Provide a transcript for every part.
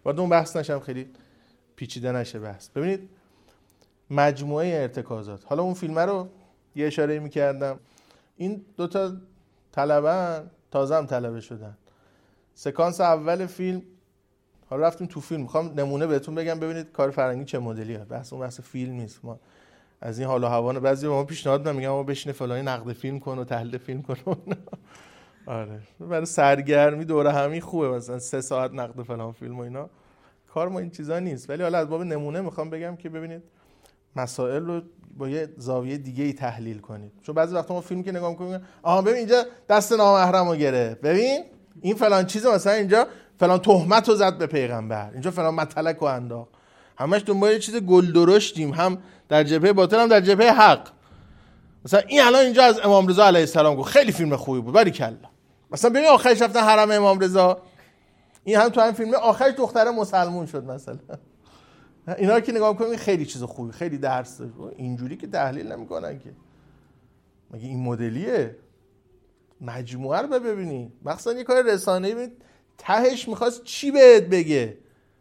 وارد اون بحث نشم، خیلی پیچیده نشه بحث. ببینید مجموعه ارتکازات، حالا اون فیلم رو یه اشاره می‌کردم، این دوتا طلبه‌ن، تازه هم طلبه شدن. سکانس اول فیلم، حالا رفتیم تو فیلم، میخوام نمونه بهتون بگم ببینید کار فرنگی چه مدلیه. بحث اون بحث فیلم نیست، ما از این حال و هوا بعضی به ما پیشنهاد میدن، میگم ما بشینه فلانی نقد فیلم کن و تحلیل فیلم کن. آره برای سرگرمی دوره همی خوبه، مثلا 3 ساعت نقد فلان فیلم و اینا، کار ما این چیزا نیست. ولی حالا از باب نمونه میخوام بگم که ببینید مسائل رو با یه زاویه دیگه ای تحلیل کنید. چون بعضی وقتا ما فیلم که نگاه می‌کنیم آها ببین اینجا دست نامحرمو گرفت، ببین این فلان چیزه، مثلا اینجا فلان تهمت رو زد به پیغمبر، اینجا فلان مطلق رو انداخت. همش دنبال یه چیز گل درشتیم، هم در جبهه باطل هم در جبهه حق. مثلا این الان اینجا از امام رضا علیه السلام گفت خیلی فیلم خوبی بود، باریکلا. مثلا ببین آخرش رفتن حرم امام رضا، این هم تو این فیلم آخرش دختره مسلمون شد مثلا. اینا رو که نگاه می‌کنید خیلی چیز خوبی، خیلی درس داره. اینجوری که تحلیل نمی‌کنن که. مگه این مدلیه؟ مجموعه رو ببینید. مثلا یه کار رسانه‌ای ببینید تهش می‌خواست چی بهت بگه؟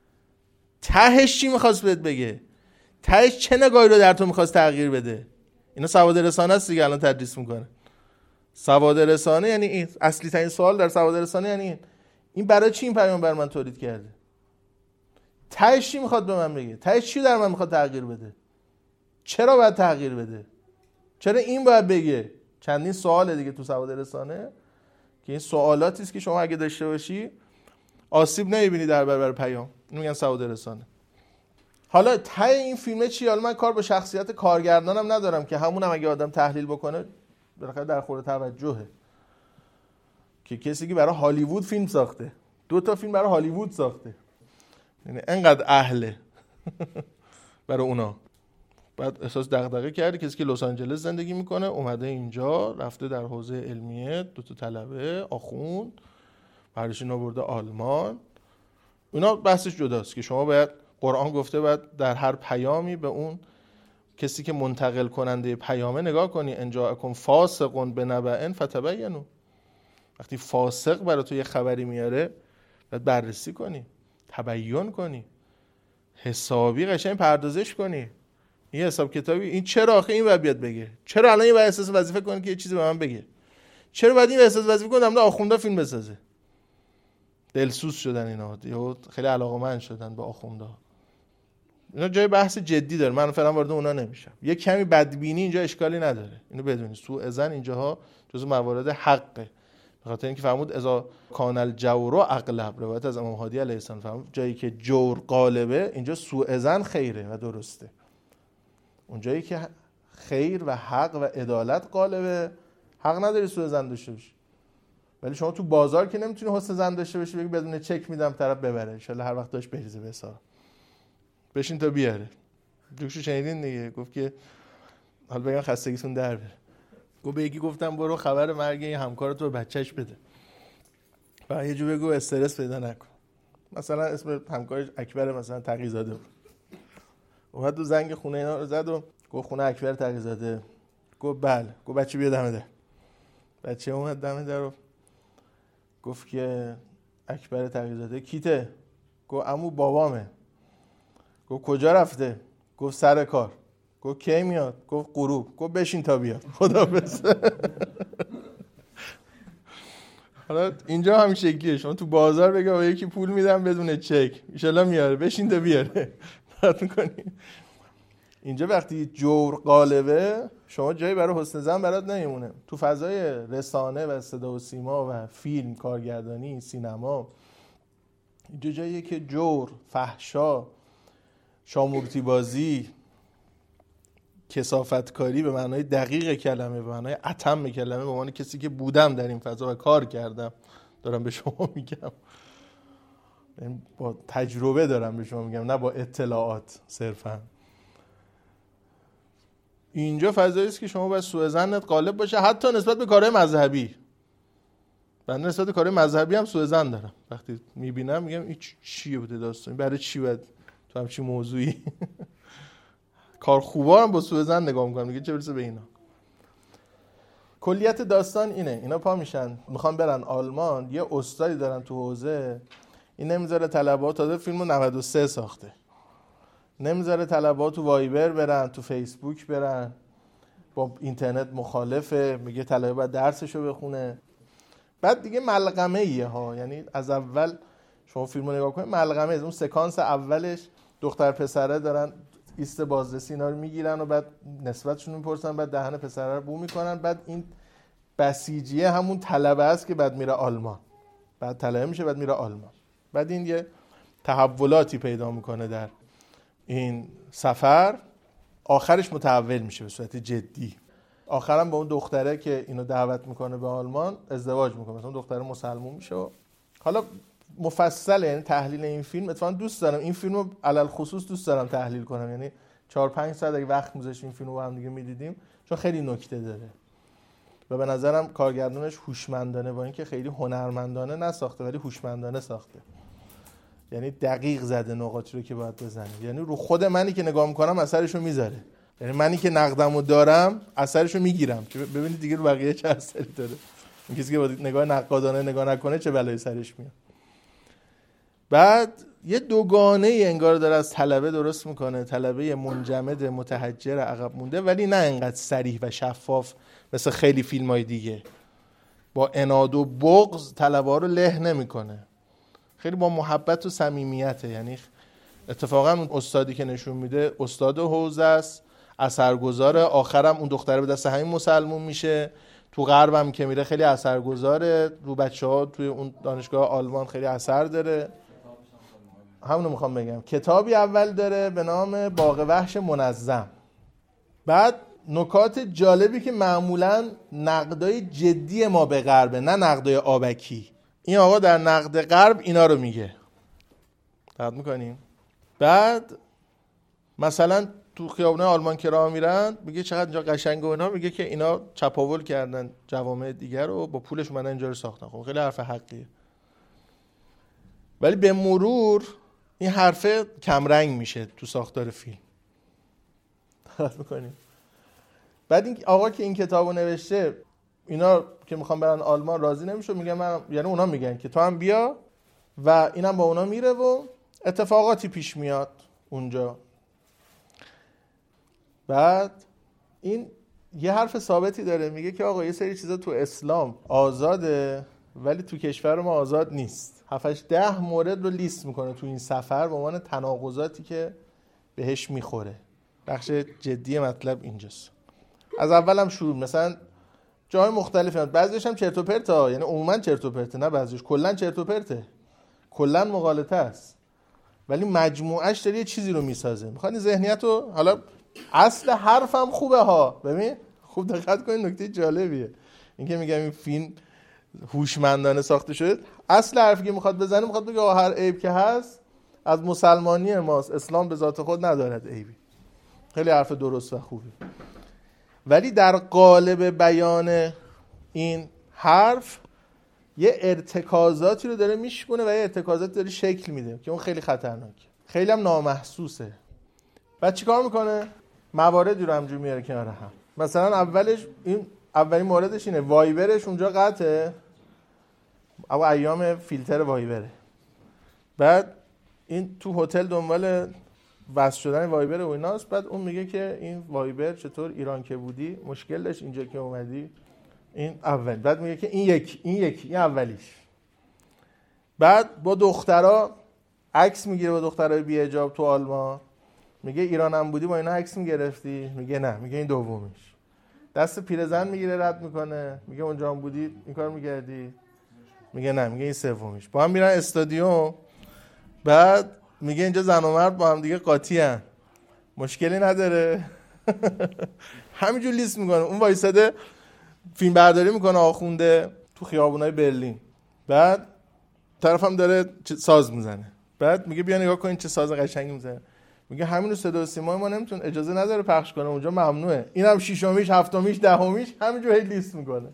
تهش چی می‌خواست بهت بگه؟ تهش چه نگاهی رو در تو می‌خواست تغییر بده؟ اینا سواد رسانه است دیگه، الان تدریس می‌کنه. سواد رسانه یعنی این. اصلی ترین سوال در سواد رسانه یعنی این برای چی این پیام بر من تولید کرده؟ تهش چی میخواد به من بگه؟ تهش چی در من میخواد تغییر بده؟ چرا باید تغییر بده؟ چرا این باید بگه؟ چندین سواله دیگه تو سواد رسانه که این سوالاتی است که شما اگه داشته باشی آسیب نمیبینی در برابر پیام. اینو میگن سواد رسانه. حالا ته این فیلمه چی؟ حالا من کار با شخصیت کارگردانم ندارم که همونم اگه آدم تحلیل بکنه بالاخره در خور توجهه، که کسی که برای هالیوود فیلم ساخته، 2 تا فیلم برای هالیوود ساخته، یعنی انقدر اهله برای اونا. بعد احساس دغدغه کرده کسی که لس آنجلس زندگی میکنه اومده اینجا، رفته در حوزه علمیه، 2 تا طلبه آخوند برشون آورده آلمان. اونا بحثش جداست که شما باید، قرآن گفته باید در هر پیامی به اون کسی که منتقل کننده پیامه نگاه کنی. ان جاءکم فاسق بنبأ فتبینوا. وقتی فاسق برای تو یه خبری میاره باید بررسی کنی، تبیین کنی، حسابی قشنگ پردازش کنی. این حساب کتابی، این چرا آخه این باید بیاد بگه؟ چرا الان این باید احساس وظیفه کنه که یه چیزی به من بگه؟ چرا باید این احساس وظیفه کنه در آخوندا فیلم بسازه؟ دلسوز شدن اینا، یا خیلی علاقه‌مند شدن به آخوندا. اینا جای بحث جدی داره، من فعلا وارد اونا نمیشم. یه کمی بدبینی اینجا اشکالی نداره، اینو بدونید. سوء ظن اینجاها جزو موارد حقه، به خاطر اینکه فرمود اذا کان الجور اغلب، روایت از امام هادی علیه السلام فرمود جایی که جور غالبه اینجا سوء ظن خیره و درسته. اون جایی که خیر و حق و عدالت غالبه حق نداری سوء ظن داشته باشی. ولی شما تو بازار که نمیتونی حسن ظن داشته باشی بگی بدون چک میدم طرف ببره، ان شاء الله هر وقت داش بریزه به حساب بشین تا بیاره. جوکشو شنیدین دیگه، گفت که حالا بگم خستگیتون در بره. گفت به یکی گفتم برو خبر مرگ این همکارت رو بچهش بده، و یه جو بگو استرس پیدا نکن. مثلا اسم همکارش اکبر مثلا تقی‌زاده بود، اومد دو زنگ خونه اینا رو زد و گفت خونه اکبر تقی‌زاده. گفت بله. گفت بچه بیا دم در. بچه اومد دم در و گفت که اکبر تقی‌زاده کیته؟ گفت عمو بابامه. گفت کجا رفته؟ گفت سر کار. گفت کی میاد؟ گفت غروب. گفت بشین تا بیاد. خداحافظ. حالا اینجا هم شکلیه، شما تو بازار بگی به یکی پول میدم بدون چک ان شاء الله میاره، بشین تا بیاره. فرض می‌کنی اینجا وقتی جور غالبه شما جایی برای حسن ظن برات نمیمونه. تو فضای رسانه و صدا و سیما و فیلم، کارگردانی، سینما، اینجا جاییه که جور، فحشا، شامورتی بازی، کثافتکاری به معنای دقیق کلمه، به معنای اتم کلمه، به معنای کسی که بودم در این فضا و کار کردم دارم به شما میگم، با تجربه دارم به شما میگم، نه با اطلاعات صرفا. اینجا فضایی است که شما باید سوء ظنت غالب باشه، حتی نسبت به کارهای مذهبی. من نسبت به کارهای مذهبی هم سوء ظن دارم. وقتی میبینم میگم این چیه بوده داستان، برای چی باید تو همچین موضوعی کار خوبا هم با سوء ظن نگاه میکنم دیگه، چه برسه به اینا. کلیت داستان اینه، اینا پا میشن میخوان برن آلمان، یه استادی دارن تو حوزه، این نمیذاره طلبه‌ها، تازه فیلمو 93 ساخته، نمیذاره طلبه‌ها تو وایبر برن، تو فیسبوک برن، با اینترنت مخالفه، میگه طلبه باید درسشو بخونه. بعد دیگه ملغمه ایه ها، یعنی از اول شما فیلمو نگاه کنید ملغمه، اون سکانس اولش دختر پسره دارن ایست بازرسی اینا رو میگیرن و بعد نسبتشون میپرسن، بعد دهن پسره رو بو میکنن، بعد این بسیجیه همون طلبه است که بعد میره آلمان، بعد طلبه میشه بعد میره آلمان. بعد این یه تحولاتی پیدا میکنه در این سفر، آخرش متحول میشه به صورت جدی. آخرام با اون دختره که اینو دعوت میکنه به آلمان ازدواج میکنه، مثلا دختره مسلمون میشه. حالا مفصله، یعنی تحلیل این فیلم اتفاقا دوست دارم، این فیلمو علل خصوص دوست دارم تحلیل کنم، یعنی 4-5 ساعت اگه وقت میذاشیم این فیلمو با هم دیگه میدیدیم، چون خیلی نکته داره و به نظرم کارگردانش هوشمندانه، با اینکه خیلی هنرمندانه نساخته ولی هوشمندانه ساخته، یعنی دقیق زده نقاطی رو که باید بزنه، یعنی رو خود منی که نگاه میکنم اثرشو میذاره، یعنی منی که نقدمو دارم اثرشو میگیرم که ببینید دیگه رو بقیه چه اثری داره. این کسی که با نگاه نقادانه نگاه نکنه چه بلایی سرش میاد. بعد یه دوگانه انگار داره از طلبه درست میکنه، طلبه منجمد متحجر عقب مونده، ولی نه انقدر صریح و شفاف مثل خیلی فیلمای دیگه، با عناد و بغض طلبه ها رو له نمیکنه، خیلی با محبت و صمیمیته. یعنی اتفاقا اون استادی که نشون میده استاد حوزه است، اثرگذاره، آخرم اون دختره به دست همین مسلمون میشه، تو غربم که میره خیلی اثرگذاره، رو بچه‌ها توی اون دانشگاه آلمان خیلی اثر داره. همونو میخوام بگم، کتابی اول داره به نام باغ وحش منظم. بعد نکات جالبی که معمولا نقدای جدی ما به غربه، نه نقدای آبکی، این آقا در نقد غرب اینا رو میگه، دقت میکنیم. بعد مثلا تو خیابونه آلمان که راه میرن میگه چقدر اینجا قشنگه و اینا، میگه که اینا چپاول کردن جوامع دیگر رو، با پولش اومدن اینجا رو ساختن. خب خیلی حرف حقیه، ولی به مرور این حرف کمرنگ میشه تو ساختار فیلم. دقت میکنیم. بعد این آقا که این کتابو نوشته، اینا که میخوان برن آلمان راضی نمیشه، میگن من، یعنی اونا میگن که تو هم بیا، و اینم با اونا میره و اتفاقاتی پیش میاد اونجا. بعد این یه حرف ثابتی داره، میگه که آقا یه سری چیزا تو اسلام آزاده ولی تو کشور ما آزاد نیست. 7-10 مورد رو لیست میکنه تو این سفر به عنوان تناقضاتی که بهش میخوره. بخش جدی مطلب اینجاست. از اولم شروع، مثلا جای مختلفی هست، بعضیش هم چرت و پرته، یعنی عموما چرت و پرته، نه بعضیش کلا چرت و پرته، کلا مغالطه است، ولی مجموعش داره یه چیزی رو میسازه. میخواد این ذهنیت رو، حالا اصل حرفم خوبه ها، ببین خوب دقت کنین، نکته جالبیه این که میگم این فیلم هوشمندانه ساخته شده. اصل حرفی که میخواد بزنه، میخواد بگه هر عیب که هست از مسلمانی ماست، اسلام به ذات خود ندارد عیبی. خیلی حرف درست و خوبی، ولی در قالب بیان این حرف یه ارتکازاتی رو داره میشکنه و یه ارتکازاتی داره شکل میده که اون خیلی خطرناکه، خیلی هم نامحسوسه. بعد چیکار میکنه؟ مواردی رو همجور میاره کنار هم. مثلا اولش، این اولین موردش اینه، وایبرش اونجا قطعه، او ایام فیلتر وایبره. بعد این تو هتل دنبال وصل شدن وایبر و ایناست. بعد اون میگه که این وایبر چطور ایران که بودی مشکل داشت، اینجا که اومدی این اول. بعد میگه که این اولیش. بعد با دخترها عکس میگیره، با دخترای بی حجاب تو آلمان، میگه ایران هم بودی با اینا عکس میگرفتی؟ میگه نه. میگه این دومیش. دست پیرزن میگیره رد میکنه، میگه اونجا هم بودی این کار میکردی؟ میگه نه. میگه این سومیش. با هم میرن استادیوم، بعد میگه اینجا زن و مرد با هم دیگه قاطی ان، مشکلی نداره. همینجور لیست میکنه. اون وایساده فیلم برداری میکنه آخونده تو خیابونای برلین، بعد طرفم داره ساز میزنه. بعد میگه بیا نگاه کن چه ساز قشنگی میزنه. میگه همین رو صدا و سیما ما نمیتون، اجازه نداره پخش کنه اونجا، ممنوعه. اینم ششمیش، هفتمیش، دهمیش، همینجور هی لیست میکنه.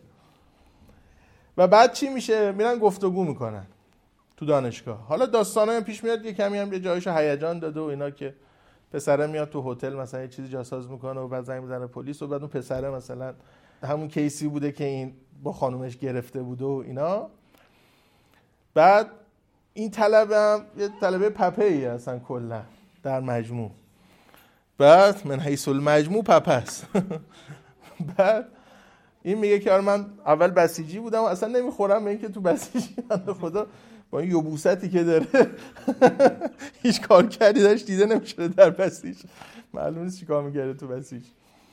و بعد چی میشه؟ میرن گفتگو میکنن تو دانشگاه. حالا داستانای پیش میاد، یه کمی هم یه جایشو هیجان داده و اینا، که پسره میاد تو هتل مثلا یه چیزی جاساز میکنه و بعد زنگ میزنه پلیس، و بعد اون پسره مثلا همون کیسی بوده که این با خانومش گرفته بوده و اینا. بعد این طلبه هم یه طلبه پپه‌ای اصلا کلا در مجموع، بعد من حیث المجموع پپه است. بعد این میگه که آره من اول بسیجی بودم و اصلا نمیخورم به این که تو بسیجی بنده خدا با این یبوستی که داره هیچ کار کردی داشت دیده نمیشه در بسیج، معلوم نیست چی کار میگره تو بسیج.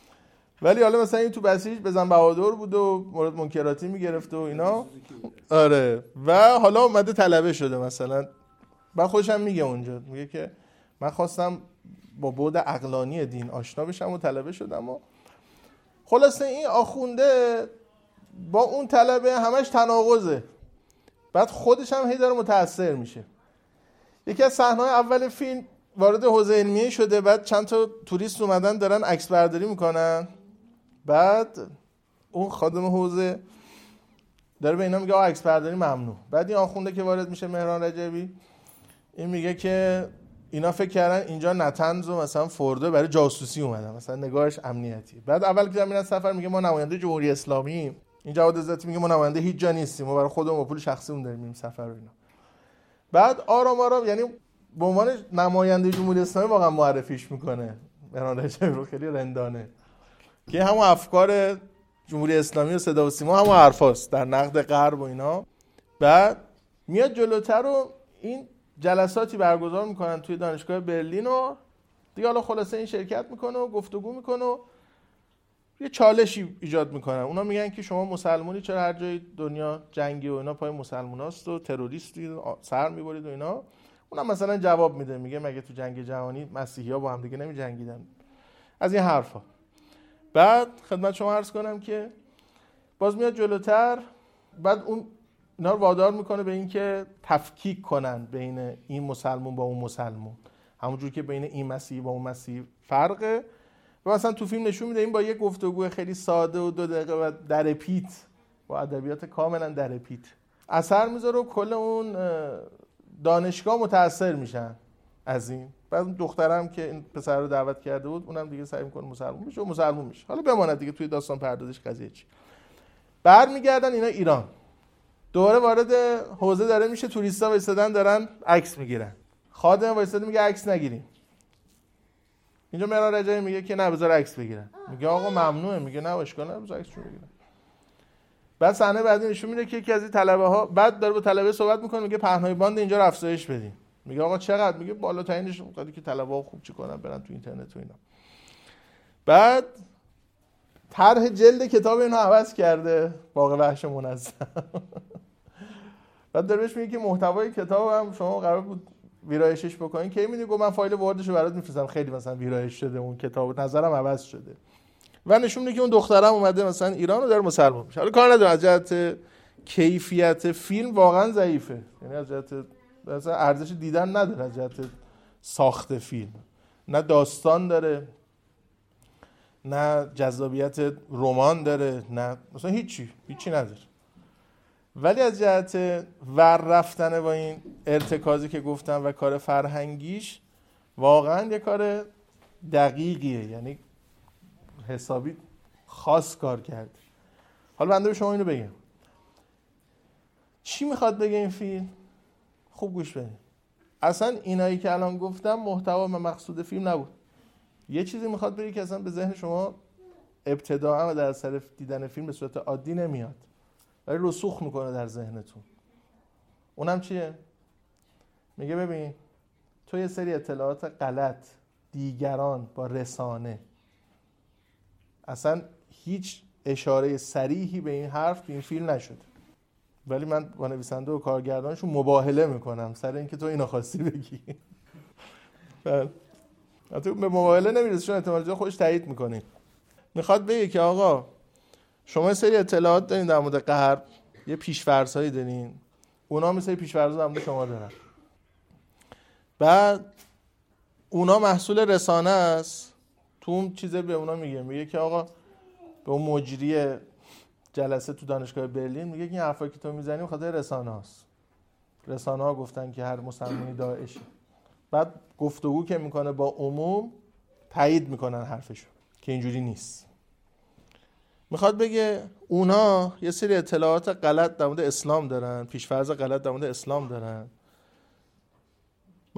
ولی حالا مثلا این تو بسیج بزن بهادر بود و مورد منکراتی میگرفت و اینا. آره و حالا اومده طلبه شده مثلا. من خوشم میگه اونجا میگه که من خواستم با بعد عقلانی دین آشنا بشم و طلبه شدم. و خلاصه این آخونده با اون طلبه همش تناقضه، بعد خودش هم هی داره متاثر میشه. یکی از صحنه‌های اول فیلم وارد حوزه علمیه شده، بعد چند تا توریست اومدن دارن عکس برداری میکنن، بعد اون خادم حوزه داره به اینا میگه آقا عکس برداری ممنوع. بعد این آخونده که وارد میشه مهران رجبی این میگه که اینا فکر کردن اینجا نتنز و مثلا فورده برای جاسوسی اومدن، مثلا نگاهش امنیتی. بعد اول که میرن سفر میگه ما نماینده جمهوری اسلامی، این جواد عزتی میگه ما نماینده هیچ جا نیستیم، ما برای خودمون با پول شخصیمون داریم میریم سفر و اینا. بعد آرام آرام یعنی به عنوان نماینده جمهوری اسلامی واقعا معرفیش میکنه مهران رجبی رو، خیلی رندانه که همون افکار جمهوری اسلامی و صدا و سیما همون حرفاست در نقد غرب و اینا. بعد میاد جلوتر و این جلساتی برگزار میکنن توی دانشگاه برلین و دیگه حالا خلاصه این شرکت میکنه و گفتگو میکنه و یه چالشی ایجاد میکنن. اونا میگن که شما مسلمانی چرا هر جای دنیا جنگی و اینا پای مسلماناست و تروریستی سر میبرید و اینا. اونم مثلا جواب میده میگه مگه تو جنگ جهانی مسیحی‌ها با هم دیگه نمی‌جنگیدن، از این حرفا. بعد خدمت شما عرض کنم که باز میاد جلوتر، بعد اون اینا رو وادار میکنه به این که تفکیک کنن بین این مسلمون با اون مسلمون، همونجور که بین این مسیحی با اون مسیحی فرقه. و مثلا تو فیلم نشون میده این با یه گفتگو خیلی ساده و 2 دقیقه و در پیت با ادبیات کاملا در پیت اثر میذاره و کل اون دانشگاه متاثر میشن از این. بعد اون دخترم که این پسر رو دعوت کرده بود اونم دیگه سعی میکنه مسلمان بشه و مسلمان میشه. حالا بماند دیگه توی داستان پردازش قضیه چی. برمیگردن اینا ایران، دوباره وارد حوزه داره میشه، توریستا وایسادن دارن عکس میگیرن، خادم وایساده میگه عکس نگیریم. اینجا مهران رجبی میگه که نه بذار عکس بگیرن، میگه آقا ممنوعه، میگه نه اشکال نداره بذار عکسشو بگیرن. بعد صحنه بعدی نشون میده که یکی از این طلبه ها بعد داره با طلبه صحبت میکنه، میگه پهنای باند اینجا رو افزایش بدین. میگه آقا چقدر؟ میگه بالاترینش میخواد که طلبه ها خوب چی کنن برن تو اینترنت و اینا. بعد طرح جلد کتاب اینو عوض کرده، باغ وحش منظم. بعد داره بهش میگه که محتوای کتاب هم شما قرار بود ویرایشش بکنین، کی میدی؟ گفت من فایل وردشو برات میفرستم، خیلی مثلا ویرایش شده اون کتاب، نظرم عوض شده. و نشون میده که اون دخترم اومده مثلا ایران و داره مسلمان میشه. حالا کار نداره از جهت کیفیت فیلم واقعا ضعیفه، یعنی از جهت مثلا ارزش دیدن نداره، از جهت ساخت فیلم نه داستان داره نه جذابیت رمان داره نه مثلا هیچی نداره. ولی از جهت ور رفتن با این ارتکازی که گفتم و کار فرهنگیش واقعا یه کار دقیقیه، یعنی حسابی خاص کار کرد. حالا بنده به شما اینو بگم چی میخواد بگه این فیلم؟ خوب گوش بدین. اصلا اینایی که الان گفتم محتوا و مقصود فیلم نبود. یه چیزی میخواد بگه که اصلا به ذهن شما ابتداء و در اثر دیدن فیلم به صورت عادی نمیاد، ولی رسوخ میکنه در ذهنتون. اونم چیه؟ میگه ببین تو یه سری اطلاعات غلط دیگران با رسانه، اصلا هیچ اشاره صریحی به این حرف تو این فیلم نشده، ولی من با نویسنده و کارگردانشون مباهله میکنم سر اینکه تو اینو خواستی بگی. تو به مباهله نمیرسی چون احتمالاً خودش تایید میکنی. میخواد بگه که آقا شما یه سری اطلاعات دارین در مورد غرب، یه پیش‌فرضایی دارین، اونا مثل پیش‌فرض در مورد شما دارن، بعد اونا محصول رسانه است. تو اون چیزه به اونا میگه که آقا به اون مجری جلسه تو دانشگاه برلین میگه که این حرفایی که تو میزنی بخاطر رسانه هاست، رسانه ها گفتن که هر مسلمانی داعشه. بعد گفتگو که میکنه با عموم تایید میکنن حرفشو که اینجوری نیست. میخواد بگه اونا یه سری اطلاعات غلط در مورد اسلام دارن، پیش‌فرض غلط در مورد اسلام دارن،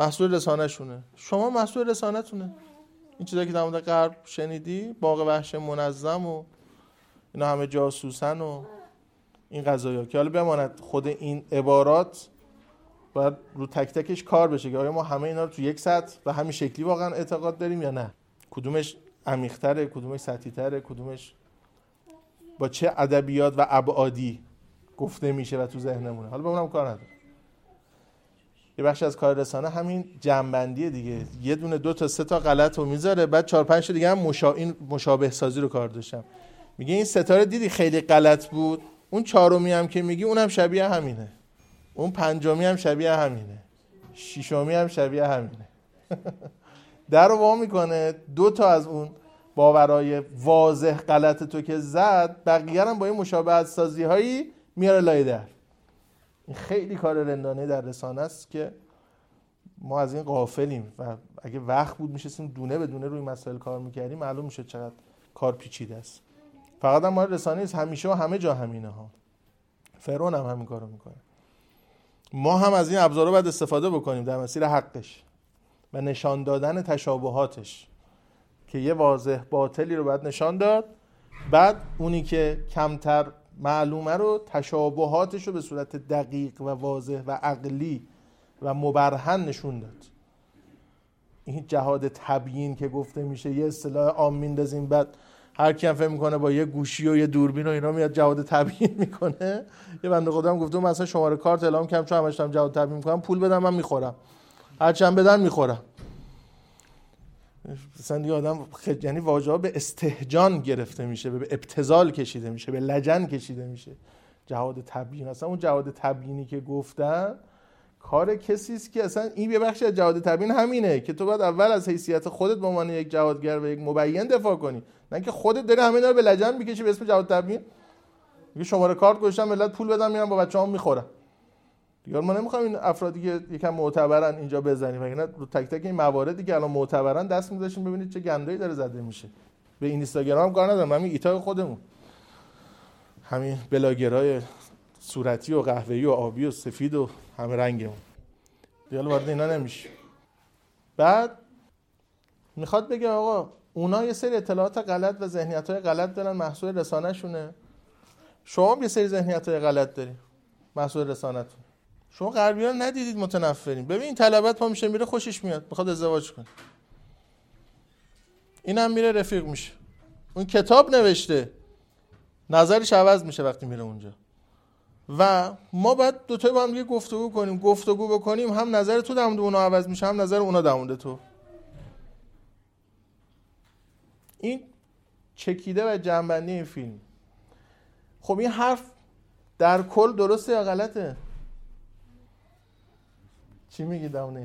مسئول رسانه شونه، شما مسئول رسانه تونه. این چیزایی که در مورد غرب شنیدی، باغ وحش منظم و اینا همه جاسوسن و این قضایا که حالا بماند خود این عبارات باید رو تک تکش کار بشه که آیا ما همه اینا رو تو یک سطح و همین شکلی واقعا اعتقاد داریم یا نه، کدومش عمیق‌تره، کدومش سطحی‌تره، کدومش با چه ادبیات و ابعادی گفته میشه و تو ذهنمونه. حالا به اونم کار ندارم. یه بخش از کار رسانه همین جنبندیه دیگه، یه دونه 2 تا 3 تا غلط رو میذاره، بعد 4 5 تا دیگه هم این مشابه سازی رو کار داشتم. میگه این ستاره دیدی خیلی غلط بود، اون 4می هم که میگی اونم شبیه همینه، اون 5می هم شبیه همینه، 6می هم شبیه همینه. در رو وا میکنه 2 تا از اون باورای واضح غلط تو که زد، بقیه هم با این مشابهت سازی هایی میاره لای در. این خیلی کار رندانه در رسانه است که ما از این غافلیم و اگه وقت بود میشستیم دونه به دونه روی مسائل کار میکردیم معلوم میشد چقدر کار پیچیده است. فقط هم ما رسانه نیست، همیشه و همه جا همینه ها. فرعون هم همین کارو میکنه. ما هم از این ابزارا باید استفاده بکنیم در مسیر حقش و نشان دادن تشابهاتش، که یه واضح باطلی رو باید نشان داد، بعد اونی که کمتر معلومه رو تشابهاتش رو به صورت دقیق و واضح و عقلی و مبرهن نشون داد. این جهاد تبیین که گفته میشه، یه اصطلاح عام میندازیم، بعد هر کی هم فهم میکنه با یه گوشی و یه دوربین و اینا میاد جهاد تبیین میکنه. یه بنده خدا هم گفته مثلا شماره کارت اعلام کردم چون همش دارم جهاد تبیین میکنم، پول بدم من میخورم، هر چند بدن میخورم. مثلا دیگه آدم یعنی واژه‌ها به استهجان گرفته میشه، به ابتذال کشیده میشه، به لجن کشیده میشه. جهاد تبیین، اصلا اون جهاد تبیینی که گفتن کار کسی است که اصلا این یه بخشی از جهاد تبیین همینه که تو باید اول از حیثیت خودت به عنوان یک جهادگر و یک مبین دفاع کنی، نه اینکه خودت داری همه اینا رو به لجن میکشی به اسم جهاد تبیین. میگه شماره کارت گذاشتم ملت پول بدم میرم با بچه‌هام میخورم. دیگه ما نمیخوایم این افرادی که یکم معتبرن اینجا بزنیم، وگرنه رو تک تک این مواردی که الان معتبرن دست می‌ذاشیم ببینید چه گندایی داره زده میشه. به اینستاگرام هم کار ندارم، همین ایتای خودمون، همین بلاگرای صورتی و قهوه‌ای و آبی و سفید و همه رنگمون، دیگه وارد اینا نمیشه. بعد میخواد بگه آقا اونا یه سری اطلاعات غلط و ذهنیت‌های غلط دارن، محصول رسانه‌شونه. شما یه سری ذهنیت‌های غلط داری، محصول رسانه‌تون. شما غربی‌ها رو ندیدید متنفرین. ببین این طلبت پا میشه میره خوشش میاد، میخواد ازدواج کنه، اینم میره رفیق میشه، اون کتاب نوشته، نظرش عوض میشه وقتی میره اونجا. و ما باید دو تایی با هم دیگه گفتگو بکنیم، هم نظر تو در مورد اونا عوض میشه، هم نظر اونا در مورد تو. این چکیده و جنبندی این فیلم. خب این حرف در کل درسته یا غلطه؟ چی میگی داونه؟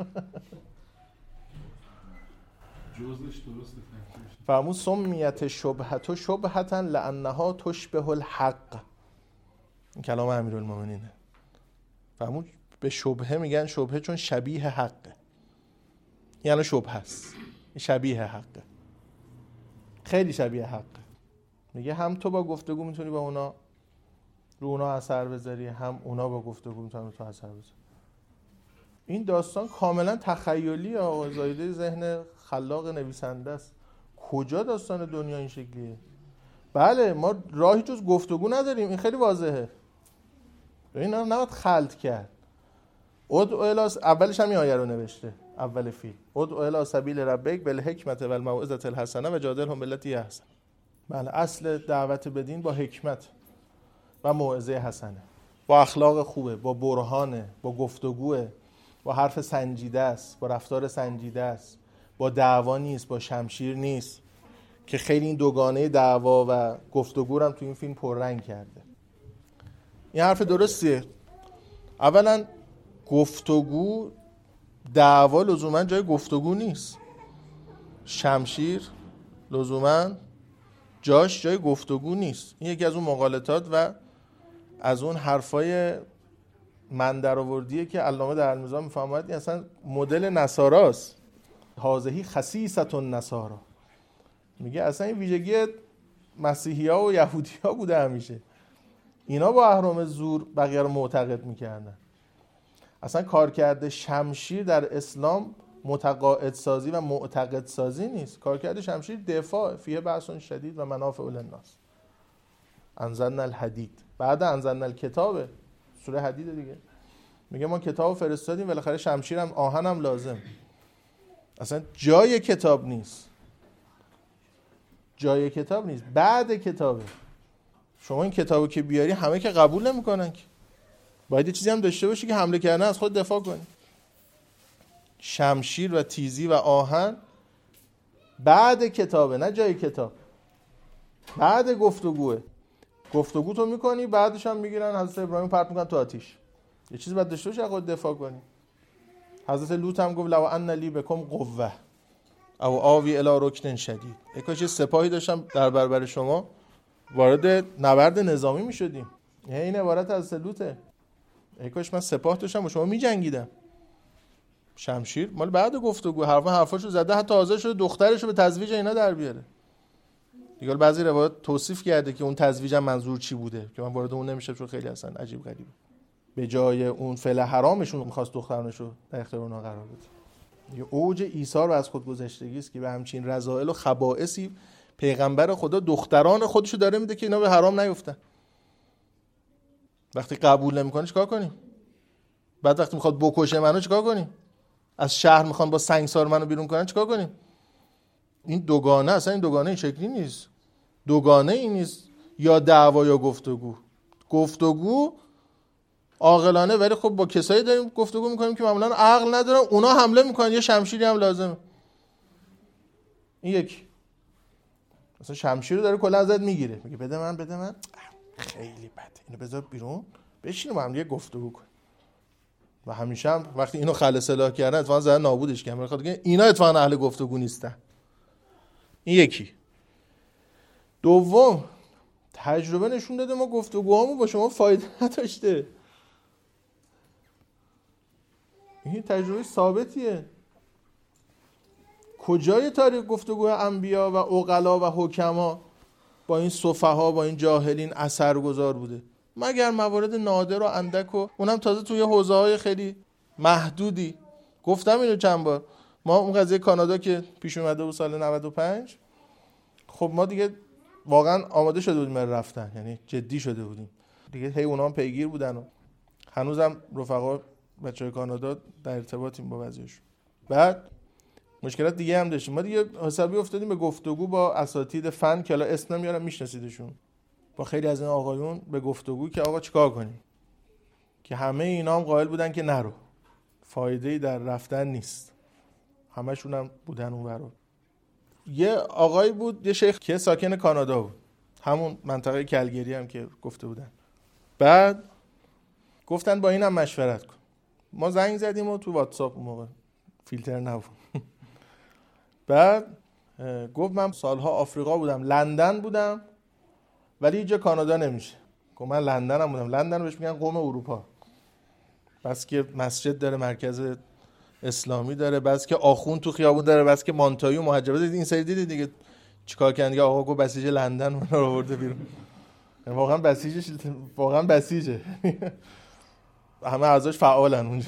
جزش درسته. فرمون سمیت شبهت شبهتا لانها تشبه الحق. این کلام امیرالمومنینه. فرمون به شبهه میگن شبهه چون شبیه حقه، یعنی شبهه است، شبیه حقه، خیلی شبیه حقه. میگه هم تو با گفتگو میتونی با اونا رو اونا اثر بذاری، هم اونا با گفتگو میتونن تو اثر بذاری. این داستان کاملا تخیلی، آقا زایده ذهن خلاق نویسنده است. کجا داستان دنیا این شکلیه؟ بله ما راهی جز گفتگو نداریم، این خیلی واضحه. این نباید خلط کرد. اولش هم این آیه رو نوشته اول فیلم، ادعو الی سبیل ربک بالحکمت و الموعظة الحسنه و جادلهم بالتی هی احسن. بله اصل دعوت به دین با حکمت و موعظه حسنه، با اخلاق خوبه، با برهانه، با گفتگوه، با حرف سنجیده است، با رفتار سنجیده است، با دعوا نیست، با شمشیر نیست، که خیلی این دوگانه دعوا و گفتگو رو هم تو این فیلم پررنگ کرده. این حرف درستیه. اولا گفتگو، دعوا لزوما جای گفتگو نیست، شمشیر لزوما جاش جای گفتگو نیست. این یکی از اون مقالطات و از اون حرفای من درآوردیه که علامه در المیزان میفهمد این اصلا مدل نصاراست. هذه خصیصة النصارا، میگه اصلا این ویژگی مسیحی‌ها و یهودی‌ها بوده همیشه. اینا با اهرام زور بقیه رو معتقد میکردن. اصلا کارکرد شمشیر در اسلام متقاعد سازی و معتقد سازی نیست. کارکرد شمشیر دفاع، فیه بأس شدید و منافع للناس. انزلنا الحدید، بعد انزلنا الکتاب، سوره حدید دیگه میگه ما کتاب فرستادیم، بالاخره شمشیر هم آهن هم لازم. اصلا جای کتاب نیست، جای کتاب نیست، بعد کتابه. شما این کتابو که بیاری همه که قبول نمیکنن که، باید یه چیزی هم داشته باشی که حمله کردن از خود دفاع کنی. شمشیر و تیزی و آهن بعد کتابه، نه جای کتاب. بعد گفتگوه، گفتگو تو میکنی، بعدش هم میگیرن حضرت ابراهیم پرت میکنن تو آتیش. یه چیزی باید داشته باشی از خود دفاع کنی. حضرت لوط هم گفت لو ان لی بکم قوه او آوی الی رکن شدید. کاش سپاهی داشتم در برابر شما وارد نبرد نظامی میشدیم. این عبارت از لوطه. کاش من سپاه داشتم و شما میجنگیدم. شمشیر مال بعد گفتگو، حرفاشو زده، حتی حاضر شده دخترشو به تزویج اینا در بیاره. دیگه بعضی روایات توصیف کرده که اون تزویج هم منظور چی بوده که من وارد اون نمیشه چون خیلی اصلا عجیب غریبه. به جای اون فعل حرامشون می‌خواست دخترانشو در اختیار اونها قرار بده. یه اوج ایثار و از خودگذشتگی است که به همچین رذائل و خبائثی پیغمبر خدا دختران خودشو داره میده که اینا به حرام نیفتن. وقتی قبول نمی‌کنه چیکار کنیم؟ بعد وقتی میخواد بکشه منو چیکار کنیم؟ از شهر میخوان با سنگسار منو بیرون کنن چیکار کنیم؟ این دوگانه، اصلا این دوگانه این شکلی نیست. دوگانه این نیست یا دعوا یا گفتگو. گفتگو عاقلانه، ولی خب با کسایی داریم گفتگو میکنیم که معمولا عقل ندارن، اونا حمله میکنن، یه شمشیری هم لازمه. این یکی مثلا شمشیر رو داره کلا ازت میگیره، میگه بده من خیلی بده، اینو بذار بیرون، بشینیم با هم دیگه گفتگو کنیم. و همیشه هم وقتی اینو خل سلاح کردن اتفاقا زدن نابودش کردن، میخواد اینا اتفاقا اهل گفتگو نیستن. این یکی. دوم، تجربه نشون داده ما گفتگوهامون با شما فایده نداشته. این تجربه ثابتیه. کجای تاریخ گفتگوی انبیا و عقلا و حکما با این سفها با این جاهلین اثرگذار بوده؟ مگر موارد نادر و اندک و اونم تازه توی حوزه‌های خیلی محدودی. گفتم اینو چند بار. ما اون قضیه کانادا که پیش اومده بود سال 95، خب ما دیگه واقعا آماده شده بودیم برای رفتن، یعنی جدی شده بودیم دیگه. هی اونا هم پیگیر بودن و هنوزم رفقا بچه‌های کانادا در ارتباطیم با بعضیشون. بعد مشکلات دیگه هم داشتیم. ما دیگه حسابی افتادیم به گفتگو با اساتید فن که الان اسم نمیارم، میشناسیدشون. با خیلی از این آقایون به گفتگو که آقا چیکار کنیم، که همه اینا هم قائل بودن که نرو، فایده‌ای در رفتن نیست. همشون هم بودن اونورا. یه آقایی بود، یه شیخ که ساکن کانادا بود، همون منطقه کلگری هم که گفته بودن. بعد گفتن با اینم مشورت کن. ما زنگ زدیم و تو واتساپ اون موقع فیلتر نبود. بعد گفت من سالها آفریقا بودم، لندن بودم، ولی اینجا کانادا نمیشه. گفت من لندنم بودم. لندن بهش میگن قم اروپا، بس که مسجد داره، مرکز اسلامی داره، بس که آخوند تو خیابون داره، بس که مانتایی و محجبه. این سری دیدید دیگه چیکار کردن دیگه؟ آقا گفت بسیج لندن من رو آورده بیرون. واقعا بسیجش واقعا بسیجه. همه اعضاش فعالن اونجا.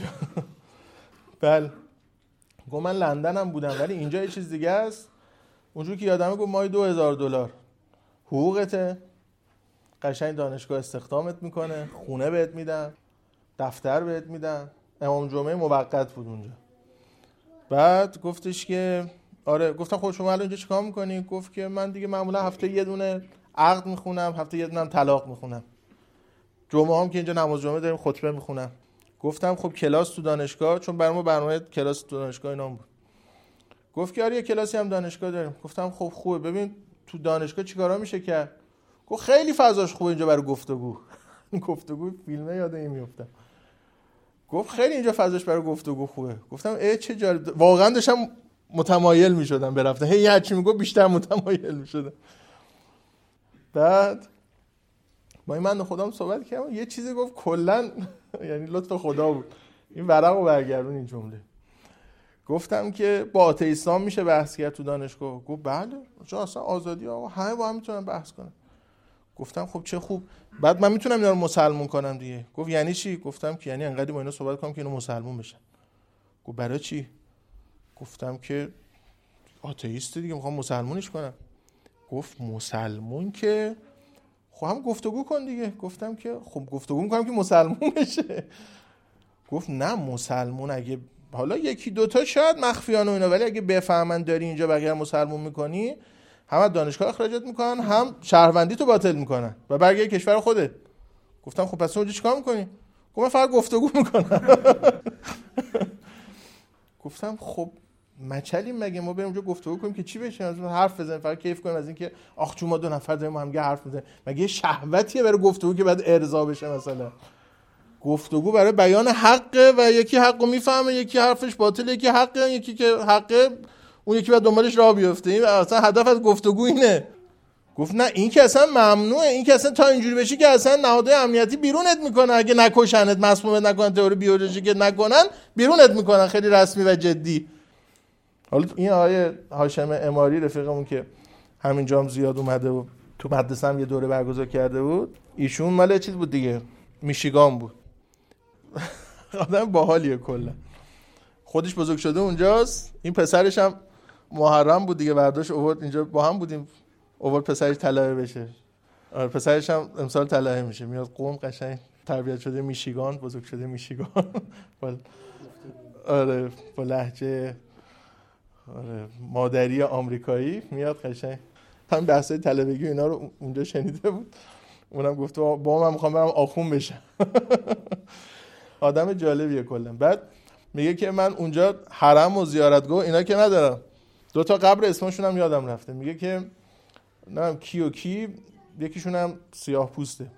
بله. گفت من لندنم بودم ولی اینجا یه چیز دیگه است. اونجوری که یادمه گفت ماهی $2000 حقوقته، قشنگ دانشگاه استخدامت میکنه، خونه بهت میدن، دفتر بهت میدن. امام جمعه موقت بود اونجا. بعد گفتش که آره. گفتم خب شما الان اینجا چیکار میکنی؟ گفت که من دیگه معمولا هفته یه دونه عقد میخونم، هفته یه دونه هم طلاق میخونم. جمعه هم که اینجا نماز جمعه داریم خطبه میخونم. گفتم خب کلاس تو دانشگاه، چون برام برنامه کلاس تو دانشگاه اینا بود. گفت که آره یه کلاسی هم دانشگاه داریم. گفتم خب خوبه، ببین تو دانشگاه چیکارا میشه کرد؟ گفت خیلی فضاش خوبه اینجا برای گفتگو. گفتگو فیلمه یاد این میافتم. گفت خیلی اینجا فضاش برای گفتگو خوبه. گفتم چه جالب. واقعا داشتم متمایل میشدم برفتم. هی هرچی میگفت بیشتر متمایل میشدم. بعد با این من خودم صحبت کردم، یه چیزی گفت کلا یعنی لطف خدا بود. این ورقو برگردون این جمله. گفتم که با آتئیستان میشه بحث کرد تو دانشگاه؟ گفت بله، چون اصلا آزادی آقا، همه با هم میتونن بحث کنن. گفتم خب چه خوب، بعد من میتونم اینا رو مسلمون کنم دیگه. گفت یعنی چی؟ گفتم که یعنی انقدر با اینا صحبت کنم که اینا مسلمون بشن. گفت برای چی؟ گفتم که آتئیست دیگه، میخوام مسلمونش کنم. گفت مسلمون که خب هم گفتگو کن دیگه. گفتم که خب گفتگو میکنم که مسلمون بشه. گفت نه مسلمون اگه حالا یکی دوتا شاید مخفیانه اینا، ولی اگه بفهمن داری اینجا بقیه مسلمون میکنی، هم دانشگاه اخراجت میکنن، هم شهروندی تو باطل میکنن و برگردی کشور خودت. گفتم خب پس اونجا چیکار میکنی؟ گفت من فقط گفتگو میکنم. گفتم خب مچلیم مگه ما بریم اونجا گفتگو کنیم که چی بشه؟ از حرف بزنیم فقط کیف کنیم از اینکه آخ چون ما دو نفر داریم هم دیگه حرف میزنیم، مگه یه شهوتیه برای گفتگو که بعد ارضا بشه؟ مثلا گفتگو برای بیان حقه و یکی حقو میفهمه، یکی حرفش باطله، یکی حقه، یکی که حقه اون یکی بعد دنبالش راه بیفته. این اصلا هدف از گفتگو اینه. گفت نه این که اصلا ممنوعه، این که اصلا تا اینجوری بشی که اصلا نهادهای امنیتی بیرونت میکنن، اگه نکشنت، مسمومت نکنن، تئوری بیولوژیک نکنن، بیرونت میکنن. خیلی رسمی و جدی. حالا این آقای هاشم اماری رفیقمون که همینجا هم زیاد اومده و تو مدرسه هم یه دوره برگزار کرده بود، ایشون مال چیز بود دیگه، میشیگان بود. آدم باحالیه کلا. خودش بزرگ شده اونجاست. این پسرش هم محرم بود دیگه، برداشت آورد اینجا، با هم بودیم، آورد پسرش طلایه بشه. آره پسرش هم امسال طلایه میشه، میاد قم، قشنگ تربیت شده میشیگان، بزرگ شده میشیگان. آره با لهجه آره مادری آمریکایی میاد قشنگ. هم بحثای طلبگی اینا رو اونجا شنیده بود. اونم گفت با من میخوام برم آخون بشم. آدم جالبیه کلا. بعد میگه که من اونجا حرم و زیارتگاه اینا که ندارم، 2 تا قبر اسمشون هم یادم رفته. میگه که نه کی و کی، یکیشون هم سیاه پوسته،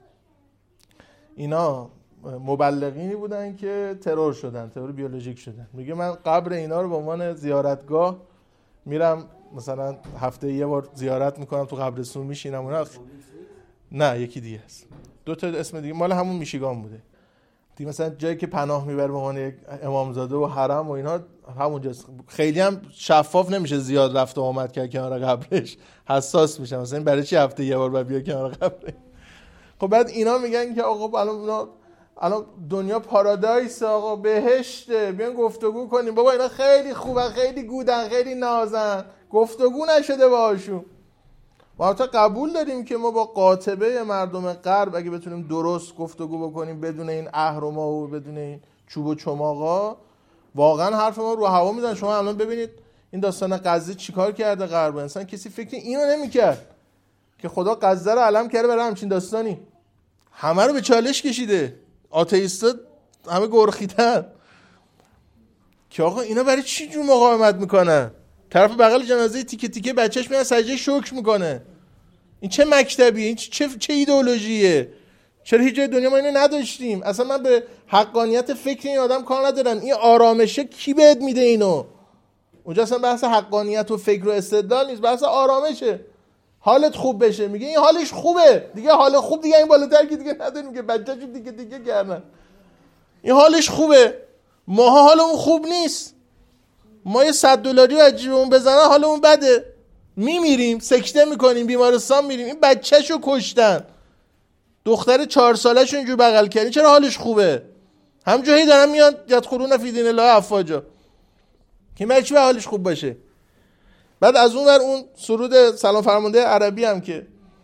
اینا مبلغینی بودن که ترور شدن، ترور بیولوژیک شدن. میگه من قبر اینا رو به عنوان زیارتگاه میرم، مثلا هفته یه بار زیارت میکنم، تو قبرستون میشینم. اونا نه یکی دیگه است، 2 تا اسم دیگه مال همون میشیگان بوده دیگه. مثلا جایی که پناه میبره به عنوان امامزاده و حرم و اینا همونجاست. خیلی هم شفاف نمیشه زیاد رفت و آمد کرد کنار قبرش، حساس میشم مثلا برای چی هفته یه بار بیا کنار قبرش. خب بعد اینا میگن که آقا الان دنیا پارادایس، آقا بهشته، بیان گفتگو کنیم. بابا اینا خیلی خوبه، خیلی گودن، خیلی نازن، گفتگو نشده باهاشون. ما البته قبول داریم که ما با قاطبه مردم غرب اگه بتونیم درست گفتگو بکنیم بدون این اهرما و بدون این چوب و چماقا، واقعا حرف ما رو هوا میزنن. شما الان ببینید این داستان غزه چیکار کرده غرب. انسان کسی فکر اینو نمیکرد که خدا غزه رو علم کرده برای همچین داستانی، همه رو به چالش کشیده، آتئیستا همه گرخیدن که آقا اینا برای چی جور مقاومت میکنن؟ طرف بغل جنازه تیکه تیکه بچهش میاد سجده شکر میکنه. این چه مکتبیه؟ این چه ایدئولوژیه؟ چرا هیچ جای دنیا ما اینو نداشتیم؟ اصلا من به حقانیت فکر این آدم کار ندارم. این آرامشه کی بهت میده اینو؟ اونجا اصلا بحث حقانیت و فکر و استدلال نیست، بحث آرامشه. حالت خوب بشه، میگه این حالش خوبه دیگه، حال خوب دیگه این بالاتر که دیگه نداریم که بچه‌شو دیگه کردن. این حالش خوبه، ماها حالمون خوب نیست. ما یه $100 رو جیبمون بزنن حالمون بده، میمیریم، سکته میکنیم، بیمارستان میریم. این بچه‌شو کشتن، دختر 4 ساله‌شو اینجور بغل کردن، چرا حالش خوبه؟ همونجوری دارن میاد یدخلون فی دین الله افواجا، که مرچی به حالش خوب باشه. بعد از اون ور اون سرود سلام فرمانده عربی هم که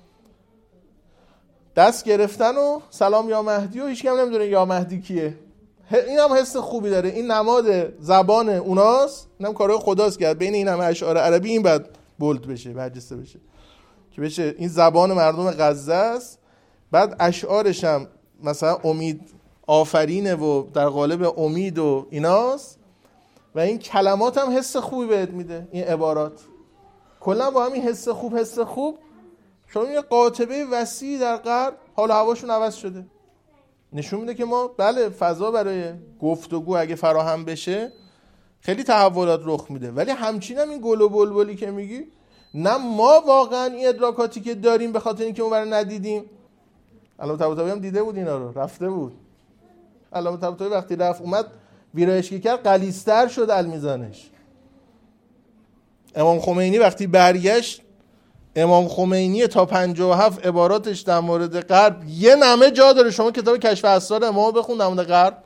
دست گرفتن و سلام یا مهدی و هیچ کم نمیدونه یا مهدی کیه. این هم حس خوبی داره، این نماد زبان اوناست، اینم کارهای خداست کرد بین این همه اشعار عربی این بعد بولد بشه، برجسته بشه که بشه این زبان مردم غزه است. بعد اشعارش هم مثلا امید آفرینه و در قالب امید و ایناست و این کلمات هم حس خوبی بهت میده. این عبارات کلا با همین حس خوب شما یه قاطبه وسیع در غرب حال و هواشون عوض شده، نشون میده که ما بله فضا برای گفتگو اگه فراهم بشه خیلی تحولات رخ میده. ولی همچین هم این گل و بلبلی که میگی، نه ما واقعا این ادراکاتی که داریم به خاطر اینکه اون رو ندیدیم. علامه طباطبایی هم دیده بود اینا رو، رفته بود. علامه طباطبایی وقتی رفت اومد ویرایش که کرد غلیظ‌تر شد المیزانش. امام خمینی وقتی برگشت امام خمینی تا 57 عباراتش در مورد غرب یه نمه جا داره. شما کتاب کشف اسرار امام بخون در مورد غرب،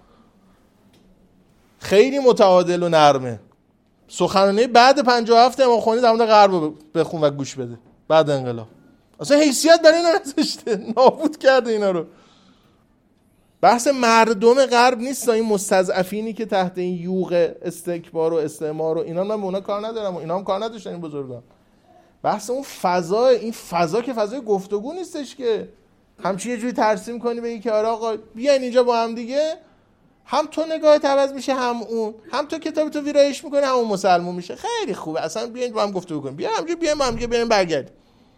خیلی متعادل و نرمه. سخنرانی بعد 57 امام خمینی در مورد غرب بخون و گوش بده بعد انقلاب. اصلا حیثیت برای اینا نذاشته، نابود کرده اینا رو. بحث مردم غرب نیست، این مستضعفینی که تحت این یوغ استکبار و استعمار و اینا، من به اونا کار ندارم و اینا هم کار نداشتن این بزرگان. بحث اون فضا، این فضا که فضای گفتگو نیستش که همچین یه جوری ترسیم کنی بگی که آره آقا بیاین اینجا با هم دیگه، هم تو نگاهت عوض میشه هم اون، هم تو کتاب تو ویرایش میکنه هم اون مسلمون میشه. خیلی خوبه، اصلا بیاین با هم گفتگو کنیم، بیاین همینجوری بیاین با هم دیگه بریم برگردیم.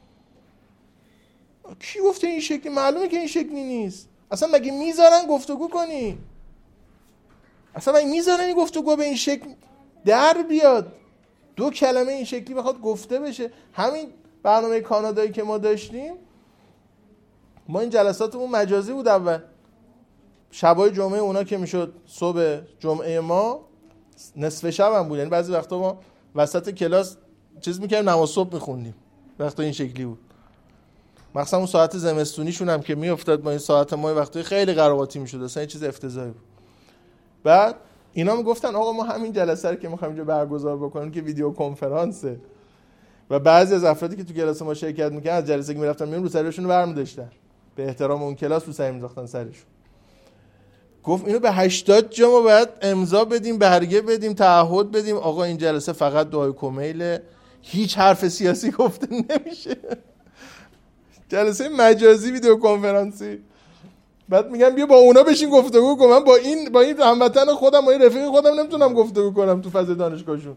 کی گفته این شکلی؟ معلومه که این شکلی نیست. اصلا مگه میذارن گفتگو کنی؟ اصلا مگه میذارن این گفتگو به این شکل در بیاد؟ دو کلمه این شکلی بخواد گفته بشه. همین برنامه کانادایی که ما داشتیم، ما این جلساتمون مجازی بود. اول شبای جمعه اونا که میشد صبح جمعه ما نصف شب هم بود، یعنی بعضی وقتا ما وسط کلاس چیز میکردیم نماز صبح میخوندیم، وقتا این شکلی بود. مثلا اون ساعت زمستونیشون هم که میافتاد با این ساعت ما وقتی خیلی قراباتی میشد، اصلا این چیز افتضاحی بود. بعد اینا میگفتن آقا ما همین جلسه رو که میخوایم اینجا برگزار بکنیم که ویدیو کنفرانسه، و بعضی از افرادی که تو کلاس ما شرکت میکردن از جلسه که میرفتن میون رو سرشون برمی‌داشتن، به احترام اون کلاس رو سر می‌ذاشتن سرشون. گفت اینو به 80 جا ما باید امضا بدیم، برگه بدیم، تعهد بدیم آقا این جلسه فقط دعای کمیل، هیچ حرف سیاسی گفته نمیشه. جلسه مجازی ویدیو کنفرانسی. بعد میگم بیا با اونا بشین گفتگو کن، من با این هموطن خودم، با این رفیق خودم نمیتونم گفتگو کنم تو فضای دانشگاهشون.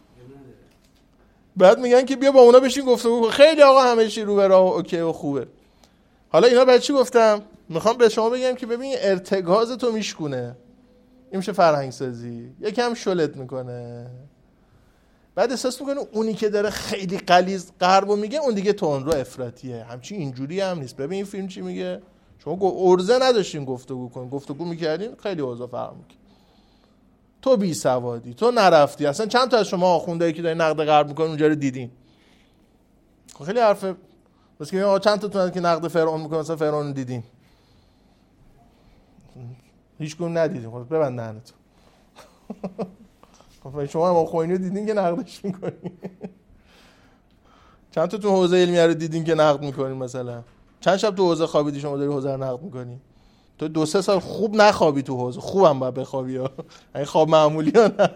بعد میگن که بیا با اونا بشین گفتگو کن. خیلی آقا همه چی رو به راه و اوکی و خوبه. حالا اینا بعد چی گفتم؟ میخوام به شما بگم که ببین ارتکاز تو میشکونه، این میشه فرهنگ سازی، یکم شلت میکنه، بعد احساس میکنه اونی که داره خیلی غلیظ غربو میگه اون دیگه تندرو افراطیه. همچین اینجوری هم نیست. ببین این فیلم چی میگه؟ شما ارزه نداشتین گفتگو کنین، گفتگو میکردین خیلی اوضاع فرق میکنه. تو بی سوادی، تو نرفتی، اصلا چند تا از شما آخوندایی که دارین نقد غرب میکنین اونجا رو دیدین؟ خیلی حرفه بس که آقا چند تا تون که نقد فرعون میکنن، مثلا فرعون دیدین؟ هیچ کدوم ندیدین. خب ببند دهنتو. خب شما هم خمینی رو دیدین که نقدش میکنین؟ چند تا تو حوزه علمی رو دیدین که نقد میکنین؟ مثلا چند شب تو حوزه خوابیدی شما داری حوزه رو نقد میکنی؟ تو 2-3 سال خوب نخوابی تو حوزه، خوبم باید بخوابی ها، این خواب معمولی ها نه.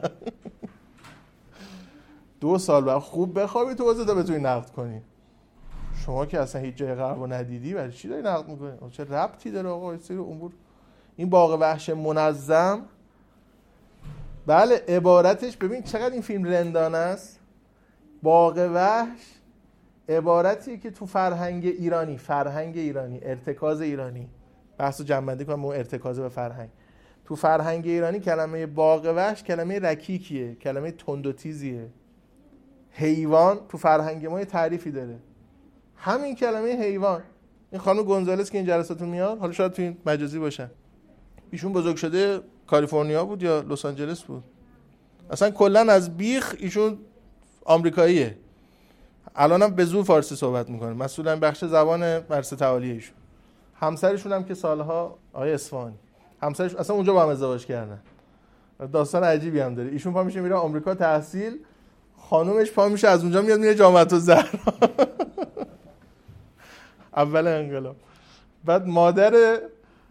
2 سال باید خوب بخوابی تو حوزه تا بتونی نقد کنی. شما که اصلا هیچ جای غربو ندیدی برای چی داری نقد میکنی؟ چه ربطی داره آقا این سری امور؟ این باغ وحش منظم، بله عبارتش، ببین چقدر این فیلم رندانه است. باغ وحش عبارتیه که تو فرهنگ ایرانی، ارتکاز ایرانی، بحثو جمع‌بندی کنم اون ارتکاز به فرهنگ. تو فرهنگ ایرانی کلمه باغ وحش کلمه رکیکیه، کلمه تند و تیزیه. حیوان تو فرهنگ ما یه تعریفی داره، همین کلمه حیوان. این خانم گونزالس که این جلساتون میاد، حالا شاید تو این مجازی باشن، ایشون بزرگ شده کالیفرنیا بود یا لس آنجلس بود، اصلا کلا از بیخ ایشون آمریکاییه. الانم به زور فارسی صحبت میکنه، مسئول بخش زبان مدرسه تعالی ایشون. همسرشون هم که سالها آقای اصفهانی، همسرش اصلا اونجا با هم ازدواج کردن. داستان عجیبی هم داره. ایشون پا میشه میره آمریکا تحصیل، خانومش پا میشه از اونجا میاد میره جامعه الزهرا اول انقلاب. بعد مادر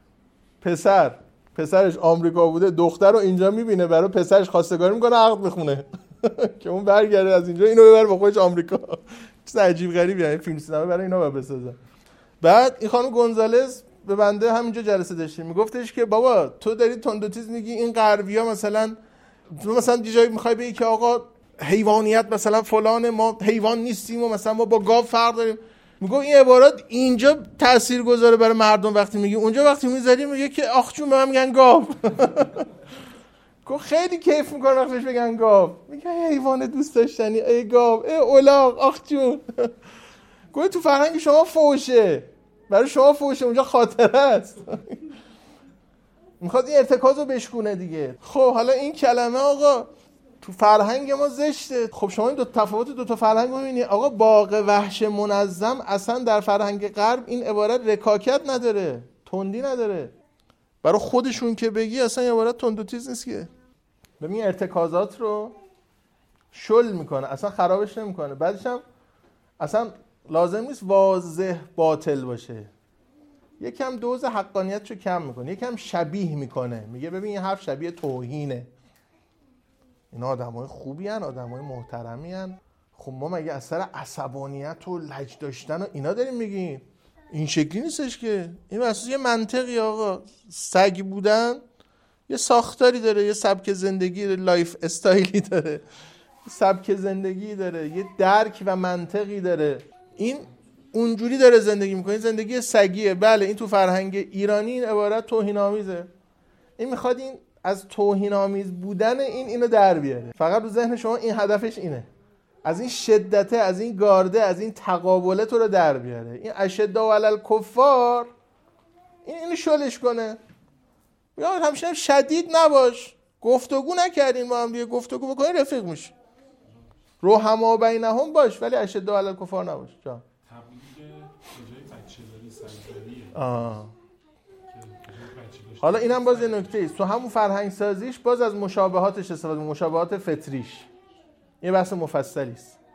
پسرش آمریکا بوده، دختر رو اینجا میبینه، برای پسرش خواستگاری میکنه، عقد میخونه که اون برگرده از اینجا اینو ببره با خودش آمریکا. چیز عجیب غریبی، یعنی فیلم سینما برای اینا باید بسازن. بعد این خانم گونزالز به بنده همینجا جلسه داشتیم، میگفتش که بابا تو داری تند و تیز میگی، این غربی‌ها مثلا یه جایی میخوای بگی که آقا حیوانیت مثلا فلان، ما حیوان نیستیم و مثلا ما با گاو فرق داریم. میگه این عبارات اینجا تاثیرگذاره برای مردم وقتی میگی، اونجا وقتی میذاری میگه که آخ جون به من میگن گاو. خیلی کیف میکنه وقتش بگن گاو، میگه حیوان دوست داشتنی، ای گاو، ای الاغ، آخ جون. گویا تو فرهنگ شما فوشه، برای شما فوشه، اونجا خاطره است. میخواد این ارتکاز رو بشکونه دیگه. خب حالا این کلمه آقا تو فرهنگ ما زشته. خب شما این دو تا فرهنگ رو می‌بینی. آقا باغ وحش منظم اصلا در فرهنگ غرب این عبارت رکاکت نداره، تندی نداره. برای خودشون که بگی اصلا این عبارت تند و تیز نیست که. ببین ارتکازات رو شل میکنه، اصلا خرابش نمیکنه. بعدش هم اصلا لازم نیست واضح باطل باشه، یکم دوز حقانیتشو کم میکنه، یکم شبیه میکنه، میگه ببین این حرف شبیه توهینه، اینا آدمای خوبی هن، آدمای محترمی هن. خب ما مگه اثر عصبانیت و لج داشتن و اینا داریم میگیم؟ این شکلی نیستش که. این اساس یه منطقی آقا. سگ بودن یه ساختاری داره، یه سبک زندگی داره، لایف استایلی داره، سبک زندگی داره، یه درک و منطقی داره. این اونجوری داره زندگی میکنه، زندگی سگیه. بله این تو فرهنگ ایرانی این عبارت توهین‌آمیزه. این میخواد این از توهین‌آمیز بودن اینو در بیاره. فقط رو ذهن شما این هدفش اینه، از این شدته، از این گارده، از این تقابله تو رو در بیاره. این اشداء علی الکفار اینو شلش کنه. یا همشه شدید نباش، گفتگو نکردین با هم دیگه، گفتگو بکنین رفیق میشی، رحما بینهم باش، ولی اشداء علی الکفار نباش. جان تبلیغ کجای بچه‌داری سگداریه. حالا اینم باز یه نکته ایست، تو همون فرهنگ سازیش باز از مشابهاتش استفاده، مشابهات فطریش، یه بحث مفصلی است.